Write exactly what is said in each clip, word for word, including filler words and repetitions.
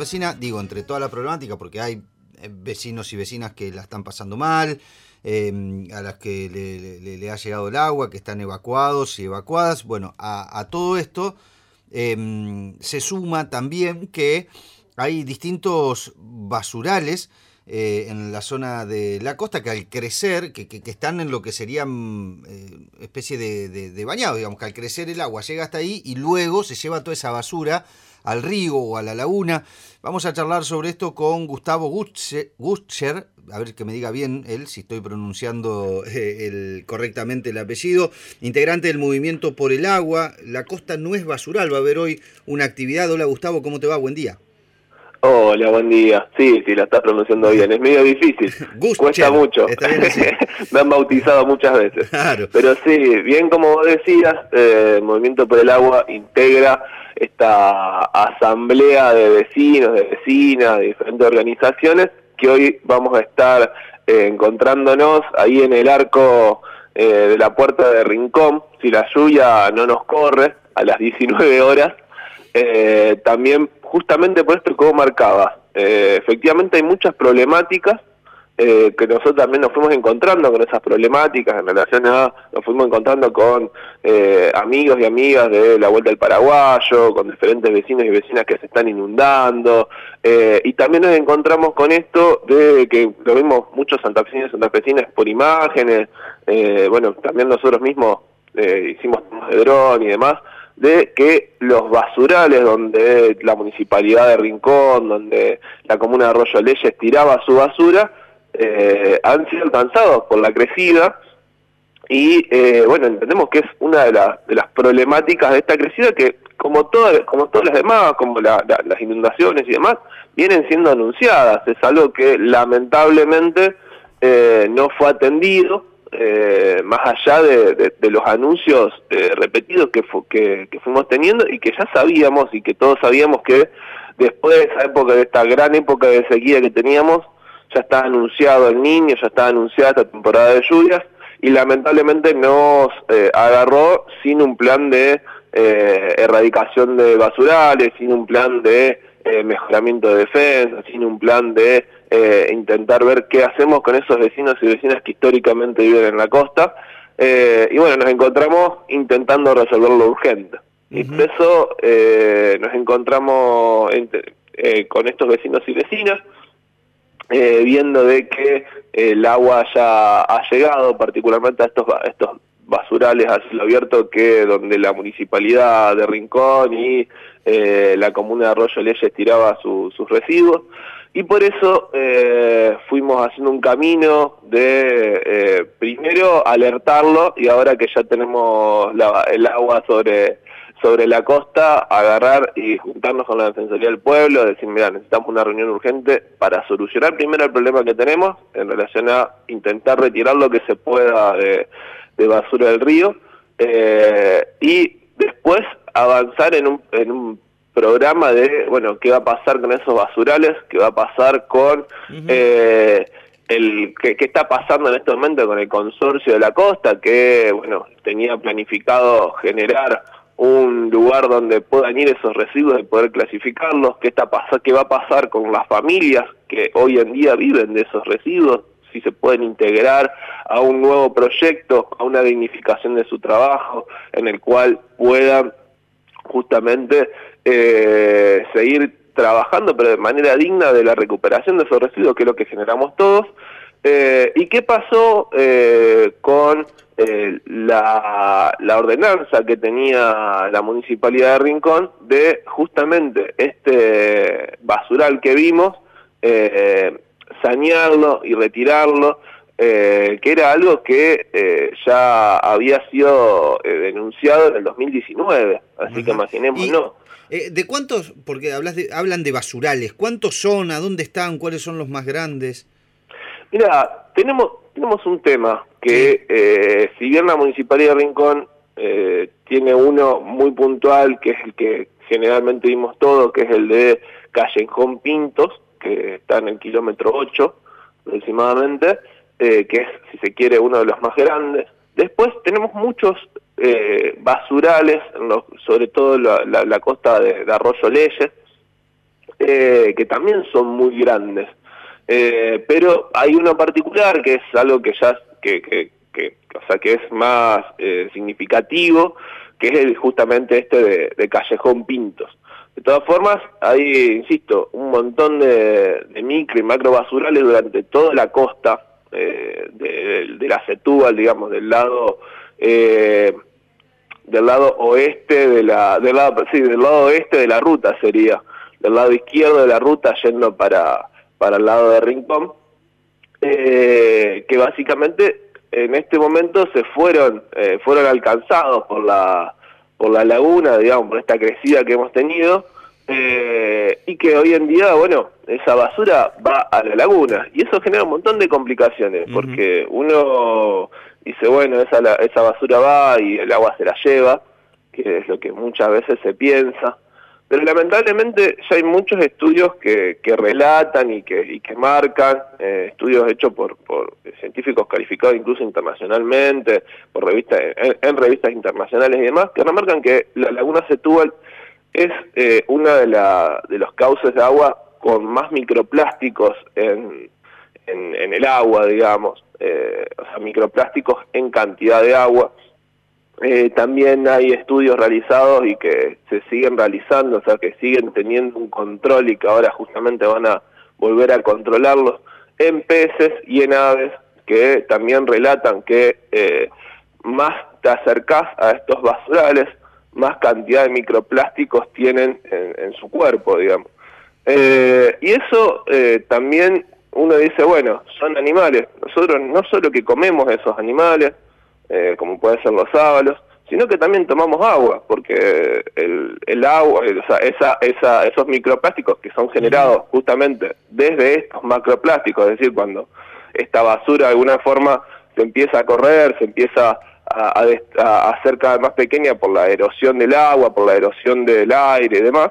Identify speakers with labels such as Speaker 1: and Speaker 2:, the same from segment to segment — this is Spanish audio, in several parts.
Speaker 1: Mendocina, digo, entre toda la problemática, porque hay vecinos y vecinas que la están pasando mal, eh, a las que le, le, le ha llegado el agua, que están evacuados y evacuadas. Bueno, a, a todo esto eh, se suma también que hay distintos basurales eh, en la zona de la costa que al crecer, que, que, que están en lo que serían eh, especie de, de, de bañado, digamos, que al crecer el agua llega hasta ahí y luego se lleva toda esa basura al río o a la laguna. Vamos a charlar sobre esto con Gustavo Gutscher, a ver que me diga bien él, si estoy pronunciando eh, el, correctamente el apellido, integrante del Movimiento por el Agua. La costa no es basural, va a haber hoy una actividad. Hola Gustavo, ¿cómo te va? Buen día.
Speaker 2: Hola, buen día. Sí, sí, la estás pronunciando bien. Es medio difícil. Cuesta mucho.
Speaker 1: Está bien así.
Speaker 2: Me han bautizado muchas veces.
Speaker 1: Claro.
Speaker 2: Pero sí, bien como vos decías, eh, el Movimiento por el Agua integra esta asamblea de vecinos, de vecinas, de diferentes organizaciones, que hoy vamos a estar eh, encontrándonos ahí en el arco eh, de la Puerta de Rincón, si la lluvia no nos corre, a las diecinueve horas. Eh, también justamente por esto que vos marcabas, eh, efectivamente hay muchas problemáticas eh, que nosotros también nos fuimos encontrando con esas problemáticas en relación a, nos fuimos encontrando con eh, amigos y amigas de la Vuelta del Paraguayo, con diferentes vecinos y vecinas que se están inundando, eh, y también nos encontramos con esto de que lo vimos muchos santafesinos y santafesinas por imágenes, eh, bueno, también nosotros mismos eh, hicimos tomas de dron y demás, de que los basurales donde la municipalidad de Rincón, donde la comuna de Arroyo Leyes tiraba su basura, eh, han sido alcanzados por la crecida y eh, bueno, entendemos que es una de, la, de las problemáticas de esta crecida que como todas, como todas las demás, como la, la, las inundaciones y demás, vienen siendo anunciadas. Es algo que lamentablemente eh, no fue atendido. Eh, más allá de, de, de los anuncios eh, repetidos que, fu que, que fuimos teniendo y que ya sabíamos y que todos sabíamos que después de esa época, de esta gran época de sequía que teníamos, ya estaba anunciado el Niño, ya estaba anunciada esta temporada de lluvias y lamentablemente nos eh, agarró sin un plan de eh, erradicación de basurales, sin un plan de eh, mejoramiento de defensa, sin un plan de Eh, intentar ver qué hacemos con esos vecinos y vecinas que históricamente viven en la costa, eh, y bueno, nos encontramos intentando resolverlo urgente. Uh-huh. Y por eso eh, nos encontramos entre, eh, con estos vecinos y vecinas, eh, viendo de que el agua ya ha llegado, particularmente a estos, a estos basurales a cielo abierto, que donde la municipalidad de Rincón y eh, la comuna de Arroyo Leyes tiraba su, sus residuos. Y por eso eh, fuimos haciendo un camino de, eh, primero, alertarlo, y ahora que ya tenemos la, el agua sobre, sobre la costa, agarrar y juntarnos con la Defensoría del Pueblo, decir, mira, necesitamos una reunión urgente para solucionar primero el problema que tenemos, en relación a intentar retirar lo que se pueda de, de basura del río, eh, y después avanzar en un, en un programa de, bueno, qué va a pasar con esos basurales, qué va a pasar con uh-huh. eh, el qué, qué está pasando en este momento con el consorcio de la costa, que, bueno, tenía planificado generar un lugar donde puedan ir esos residuos y poder clasificarlos, qué está pasando, qué va a pasar con las familias que hoy en día viven de esos residuos, si se pueden integrar a un nuevo proyecto, a una dignificación de su trabajo, en el cual puedan justamente eh, seguir trabajando, pero de manera digna, de la recuperación de esos residuos, que es lo que generamos todos. Eh, ¿Y qué pasó eh, con eh, la, la ordenanza que tenía la Municipalidad de Rincón de justamente este basural que vimos, eh, sanearlo y retirarlo? Eh, que era algo que eh, ya había sido eh, denunciado en el dos mil diecinueve, así Ajá. que imaginémonos.
Speaker 1: Eh, ¿De cuántos, porque hablas de, hablan de basurales, cuántos son, a dónde están, cuáles son los más grandes?
Speaker 2: Mira, tenemos, tenemos un tema que, sí. eh, si bien la Municipalidad de Rincón eh, tiene uno muy puntual, que es el que generalmente vimos todos, que es el de Callejón Pintos, que está en el kilómetro ocho aproximadamente, Eh, que es, si se quiere, uno de los más grandes. Después tenemos muchos eh, basurales, en los, sobre todo la, la, la costa de, de Arroyo Leyes, eh, que también son muy grandes. Eh, pero hay uno particular que es algo que ya, que, que, que, o sea, que es más eh, significativo, que es el, justamente este de, de Callejón Pintos. De todas formas, hay, insisto, un montón de, de micro y macro basurales durante toda la costa eh, de, de la Setúbal, digamos, del lado eh, del lado oeste de la, del lado, sí, del lado oeste de la ruta sería, del lado izquierdo de la ruta yendo para, para el lado de Rincón, eh, que básicamente en este momento se fueron, eh, fueron alcanzados por la por la laguna, digamos, por esta crecida que hemos tenido, eh, y que hoy en día, bueno, esa basura va a la laguna, y eso genera un montón de complicaciones, uh-huh. porque uno dice, bueno, esa, esa basura va y el agua se la lleva, que es lo que muchas veces se piensa, pero lamentablemente ya hay muchos estudios que, que relatan y que, y que marcan, eh, estudios hechos por, por científicos calificados incluso internacionalmente, por revistas, en, en revistas internacionales y demás, que remarcan que la laguna Setúbal es eh, una de, la, de los cauces de agua con más microplásticos en, en, en el agua, digamos, eh, o sea, microplásticos en cantidad de agua. Eh, también hay estudios realizados y que se siguen realizando, o sea, que siguen teniendo un control y que ahora justamente van a volver a controlarlos en peces y en aves, que también relatan que eh, más te acercás a estos basurales, más cantidad de microplásticos tienen en, en su cuerpo, digamos. Eh, y eso eh, también uno dice, bueno, son animales. Nosotros no solo que comemos esos animales, eh, como pueden ser los sábalos, sino que también tomamos agua, porque el, el agua, o sea, esa, esa, esos microplásticos que son generados justamente desde estos macroplásticos, es decir, cuando esta basura de alguna forma se empieza a correr, se empieza a, a, a hacer cada vez más pequeña por la erosión del agua, por la erosión del aire y demás,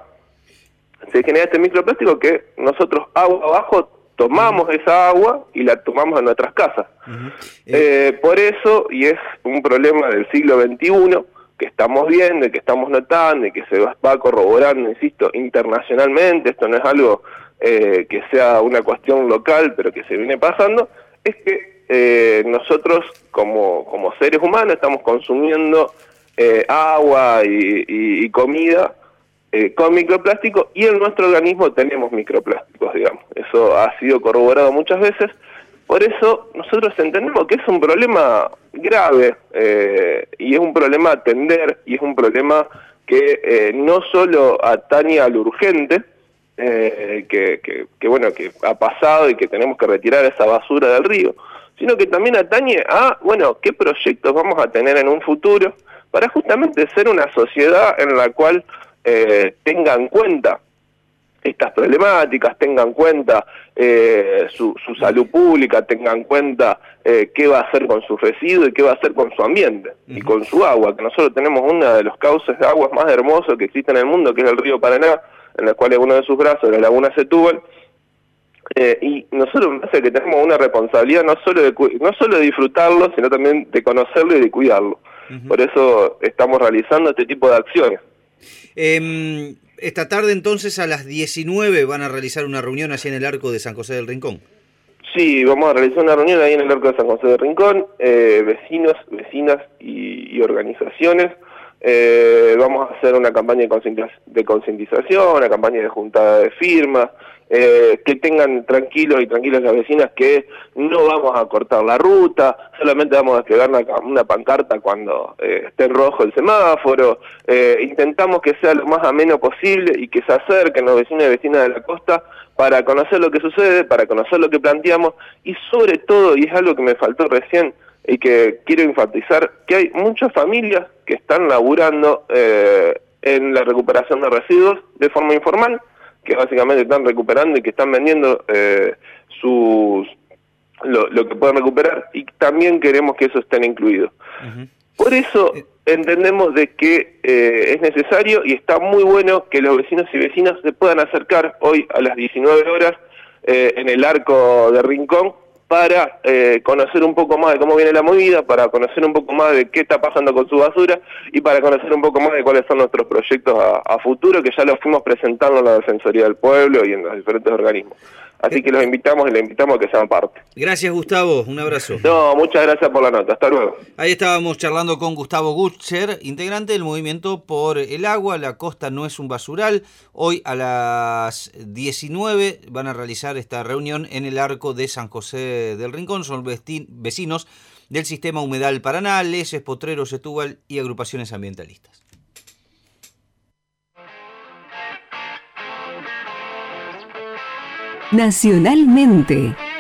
Speaker 2: se genera este microplástico que nosotros agua abajo tomamos uh-huh. esa agua y la tomamos en nuestras casas. Uh-huh. eh, eh, por eso, y es un problema del siglo veintiuno, que estamos viendo, que estamos notando, y que se va corroborando, insisto, internacionalmente, esto no es algo eh, que sea una cuestión local, pero que se viene pasando, es que eh, nosotros como, como seres humanos estamos consumiendo eh, agua y, y, y comida Eh, con microplástico, y en nuestro organismo tenemos microplásticos, digamos. Eso ha sido corroborado muchas veces. Por eso nosotros entendemos que es un problema grave, eh, y es un problema a atender, y es un problema que eh, no solo atañe a lo urgente, eh, que, que, que bueno, que ha pasado y que tenemos que retirar esa basura del río, sino que también atañe a, bueno, qué proyectos vamos a tener en un futuro para justamente ser una sociedad en la cual Eh, tenga en cuenta estas problemáticas, tenga en cuenta eh, su, su salud pública, tenga en cuenta eh, qué va a hacer con sus residuos y qué va a hacer con su ambiente y con su agua, que nosotros tenemos uno de los cauces de aguas más hermosos que existen en el mundo, que es el río Paraná, en el cual es uno de sus brazos, la laguna Setúbal, eh, y nosotros me parece que tenemos una responsabilidad no solo de, no solo de disfrutarlo, sino también de conocerlo y de cuidarlo. Uh-huh. Por eso estamos realizando este tipo de acciones.
Speaker 1: Eh, esta tarde entonces a las diecinueve van a realizar una reunión allí en el Arco de San José del Rincón.
Speaker 2: Sí, vamos a realizar una reunión ahí en el Arco de San José del Rincón, eh, vecinos, vecinas y, y organizaciones. Eh, vamos a hacer una campaña de concientización, una campaña de juntada de firmas, eh, que tengan tranquilos y tranquilas las vecinas que no vamos a cortar la ruta, solamente vamos a desplegar una, una pancarta cuando eh, esté en rojo el semáforo. Eh, intentamos que sea lo más ameno posible y que se acerquen los vecinos y vecinas de la costa para conocer lo que sucede, para conocer lo que planteamos, y sobre todo, y es algo que me faltó recién y que quiero enfatizar, que hay muchas familias que están laburando eh, en la recuperación de residuos de forma informal, que básicamente están recuperando y que están vendiendo eh, sus lo, lo que pueden recuperar, y también queremos que eso estén incluido. Uh-huh. Por eso entendemos de que eh, es necesario y está muy bueno que los vecinos y vecinas se puedan acercar hoy a las diecinueve horas eh, en el Arco de Rincón para eh, conocer un poco más de cómo viene la movida, para conocer un poco más de qué está pasando con su basura y para conocer un poco más de cuáles son nuestros proyectos a, a futuro, que ya los fuimos presentando en la Defensoría del Pueblo y en los diferentes organismos. Así que los invitamos y les invitamos a que sean parte.
Speaker 1: Gracias, Gustavo. Un abrazo.
Speaker 2: No, muchas gracias por la nota. Hasta luego.
Speaker 1: Ahí estábamos charlando con Gustavo Gutzer, integrante del Movimiento por el Agua. La costa no es un basural. Hoy a las diecinueve van a realizar esta reunión en el Arco de San José del Rincón. Son vecinos del Sistema Humedal Paraná, Leses, Potreros, Setúbal y agrupaciones ambientalistas.
Speaker 3: Nacionalmente.